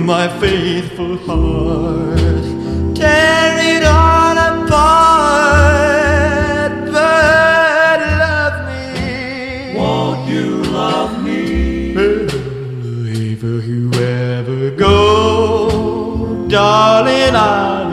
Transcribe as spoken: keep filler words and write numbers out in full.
my faithful heart, tear it all apart, but love me. Won't you love me? If you ever go, darling, I'll